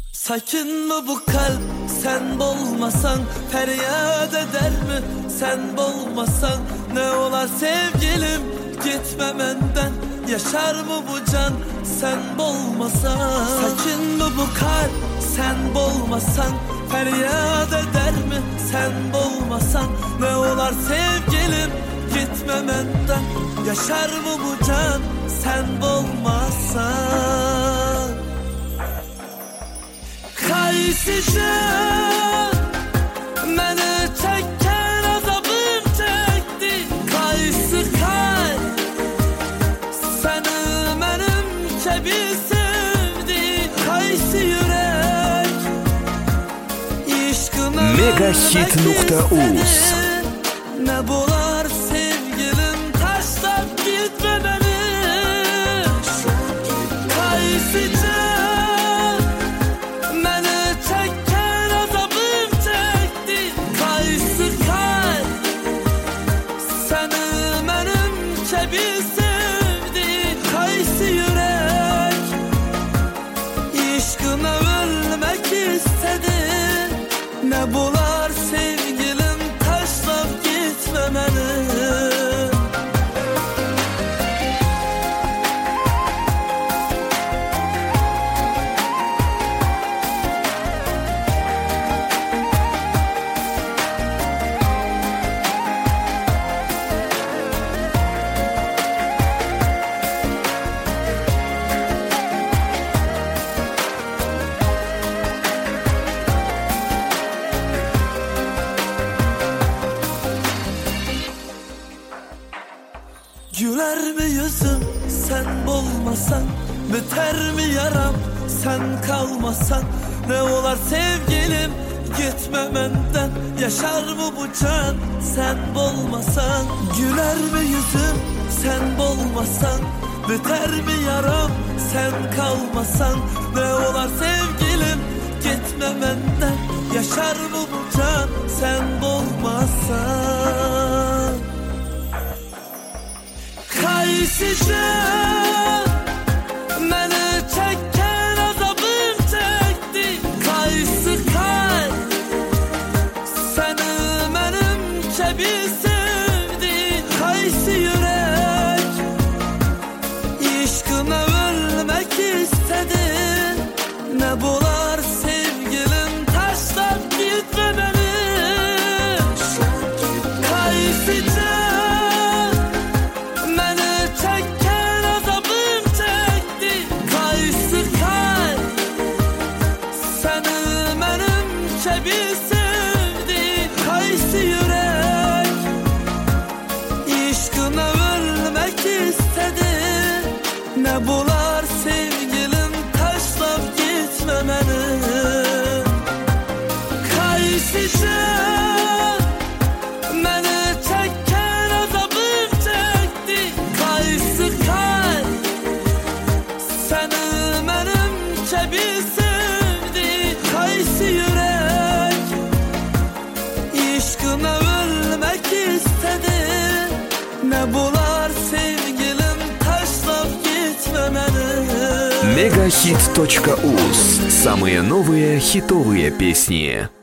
Sakin mi bu kalp sen bolmasan, feryat eder mi sen bolmasan? Ne olar sevgilim gitme benden, yaşar mı bu can sen bolmasan? Sakin mi bu kalp sen bolmasan, feryat eder mi sen bolmasan? Ne olar sevgilim gitme benden, yaşar mı bu can sen bolmasan? Kaysıca məni çəkən azabım çəkdi, qaysı kalp səni mənim kimi sevdi, qaysı yürək işqına Megahit.uz. nə bolar sevgilim taşlab gitmə bəni. Kaysıca ne bular sevgilim taşlap gitme beni. Güler mi yüzüm sen bolmasan, biter mi yaram sen kalmasan? Ne olar sevgilim gitme benden, yaşar mı bu can sen bolmasan? Güler mi yüzüm sen bolmasan, biter mi yaram sen kalmasan? Ne olar sevgilim gitme benden, yaşar mı bu can sen bolmasan? Kaysıca məni çəkən azabım çəkdi, qaysı kalp səni mənim kimi sevdi, qaysı yürək işqına ölmək istədi. Ne bolar sevgilim taşlap gitmə bəni. Kaysıca ne bular sevgilim taşlap gitme beni. Kaysıca məni çəkən azabım çəkdi, qaysı kalp səni mənim kimi sevdi, qaysı yürək işqına ölmək istədi. Ne bular sevgilim taşlap gitme beni. Megahit.uz. Самые новые хитовые песни.